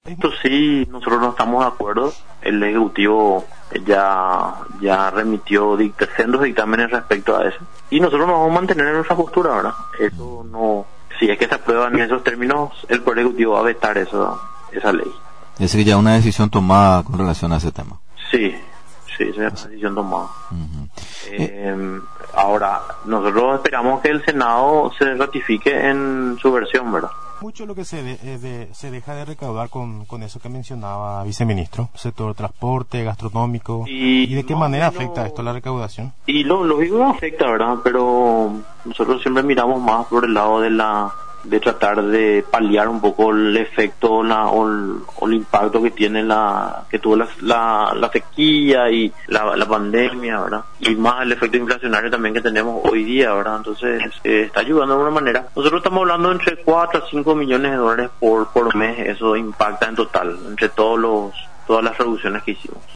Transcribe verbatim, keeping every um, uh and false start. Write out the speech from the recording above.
Esto sí, nosotros no estamos de acuerdo. El Ejecutivo ya ya remitió dict- sendos dictámenes respecto a eso. Y nosotros nos vamos a mantener en nuestra postura, ¿verdad? Eso no... Si es que se aprueban en esos términos, el Poder Ejecutivo va a vetar eso, esa ley. Es decir, ya una decisión tomada con relación a ese tema. Sí, sí, esa es una decisión tomada. Uh-huh. Eh, ahora, nosotros esperamos que el Senado se ratifique en su versión, ¿verdad? Mucho lo que se, de, eh, de, se deja de recaudar con, con eso que mencionaba viceministro, sector transporte, gastronómico, y, ¿y de qué no, manera no, afecta esto la recaudación? Y lo lógico afecta, ¿verdad? Pero nosotros siempre miramos más por el lado de la de tratar de paliar un poco el efecto la, o, el, o el impacto que tiene la que tuvo la, la, la sequía y la, la pandemia, ¿verdad? Y más el efecto inflacionario también que tenemos hoy día, ¿verdad? Entonces eh, está ayudando de alguna manera. Nosotros estamos hablando entre cuatro a cinco millones de dólares por por mes. Eso impacta en total entre todos los todas las reducciones que hicimos.